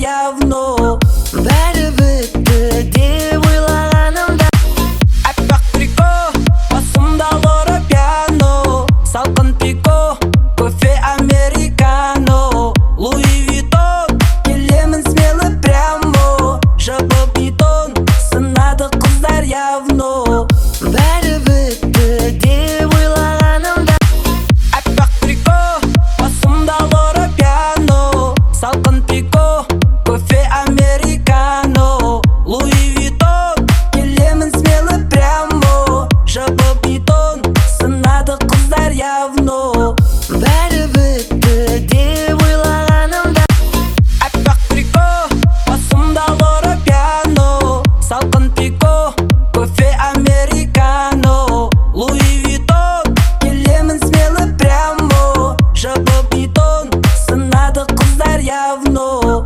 явно. Бәрі бітті деп ойлағанымда, аппақ трико, басымда лора пиано, салқын пико, кофе американо, Луи Витон, келемін смело прямо, жабы бетон, сынады қыздар явно. Бәрі бітті деп ойлағанымда, аппақ трико, басымда лора пиано, салқын пико, кофе американо, Луи Витон, келемін смело прямо, жабы бетон, сынады қыздар явно. Бәрі бітті деп ойлағанымда, аппақ трико, басымда лора пиано, салқын пико, кофе американо, Луи Витон, келемін смело прямо, жабы бетон, сынады қыздар явно.